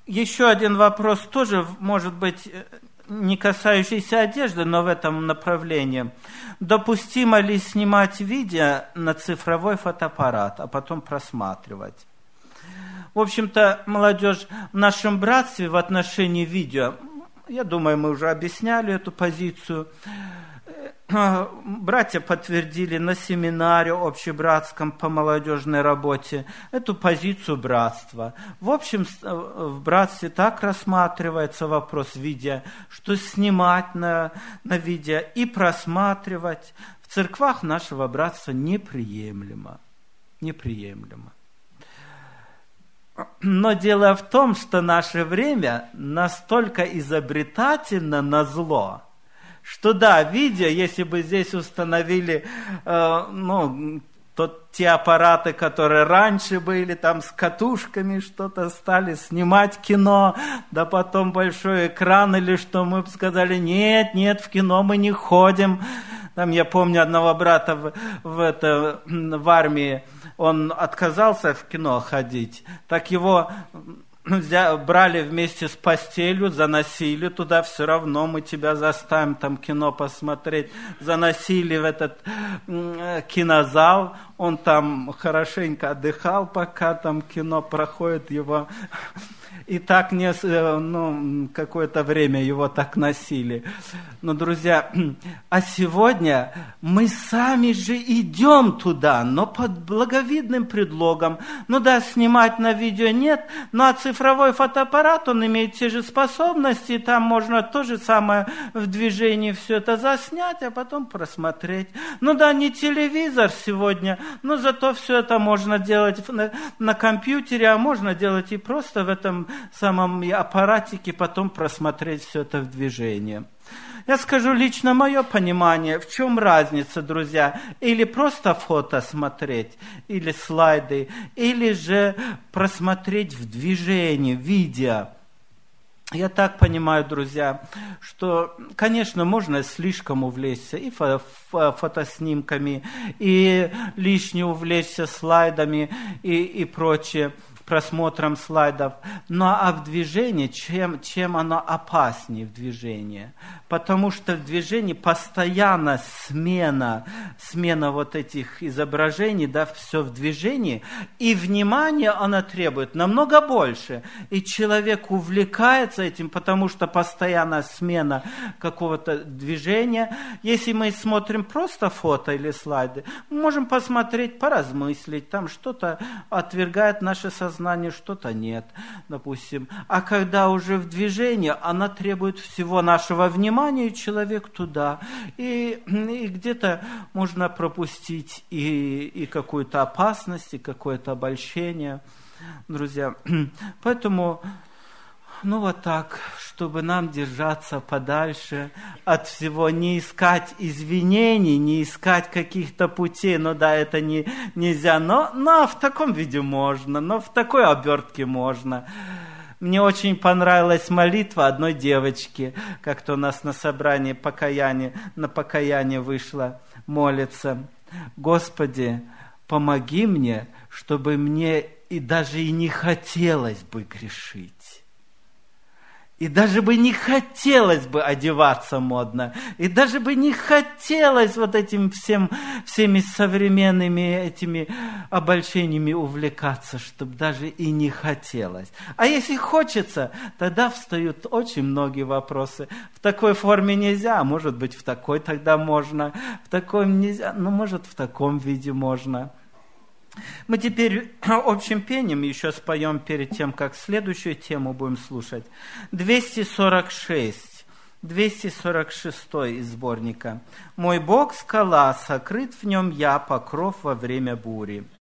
Еще один вопрос, тоже, может быть, не касающийся одежды, но в этом направлении. Допустимо ли снимать видео на цифровой фотоаппарат, а потом просматривать? В общем-то, молодежь, в нашем братстве в отношении видео, я думаю, мы уже объясняли эту позицию. Братья подтвердили на семинаре общебратском по молодежной работе эту позицию братства. В общем, в братстве так рассматривается вопрос видео, что снимать на видео и просматривать в церквах нашего братства неприемлемо. Неприемлемо. Но дело в том, что наше время настолько изобретательно назло, что да, видео, если бы здесь установили, те аппараты, которые раньше были, там с катушками что-то стали снимать кино, да потом большой экран или что, мы бы сказали, нет, в кино мы не ходим. Там я помню одного брата в армии, он отказался в кино ходить, так его брали вместе с постелью, заносили туда, все равно мы тебя заставим там кино посмотреть. Заносили в этот кинозал, он там хорошенько отдыхал, пока там кино проходит, его... И так какое-то время его так носили. Но, друзья, а сегодня мы сами же идем туда, но под благовидным предлогом. Ну да, снимать на видео нет, а цифровой фотоаппарат, он имеет те же способности, и там можно то же самое в движении все это заснять, а потом просмотреть. Ну да, не телевизор сегодня, но зато все это можно делать на компьютере, а можно делать и просто в этом самом аппаратике, потом просмотреть все это в движении. Я скажу лично мое понимание, в чем разница, друзья, или просто фото смотреть, или слайды, или же просмотреть в движении, видео. Я так понимаю, друзья, что, конечно, можно слишком увлечься и фотоснимками, и лишне увлечься слайдами и прочее, просмотром слайдов. А в движении, чем оно опаснее в движении? Потому что в движении постоянно смена вот этих изображений, да, все в движении, и внимание оно требует намного больше. И человек увлекается этим, потому что постоянно смена какого-то движения. Если мы смотрим просто фото или слайды, мы можем посмотреть, поразмыслить, там что-то отвергает наше сознание, что-то нет, допустим. А когда уже в движении, она требует всего нашего внимания, и человек туда. И где-то можно пропустить и какую-то опасность, и какое-то обольщение, друзья. Поэтому, вот так, чтобы нам держаться подальше от всего, не искать извинений, не искать каких-то путей. Это нельзя, но в таком виде можно, но в такой обертке можно. Мне очень понравилась молитва одной девочки, как-то у нас на собрании на покаяние вышла, молится. Господи, помоги мне, чтобы мне даже и не хотелось бы грешить. И даже бы не хотелось бы одеваться модно. И даже бы не хотелось вот этим всеми современными этими обольщениями увлекаться, чтобы даже и не хотелось. А если хочется, тогда встают очень многие вопросы. В такой форме нельзя, может быть, в такой тогда можно. В такой нельзя, может, в таком виде можно. Мы теперь общим пением еще споем перед тем, как следующую тему будем слушать. 246 из сборника. «Мой Бог – скала, сокрыт в нем я, покров во время бури».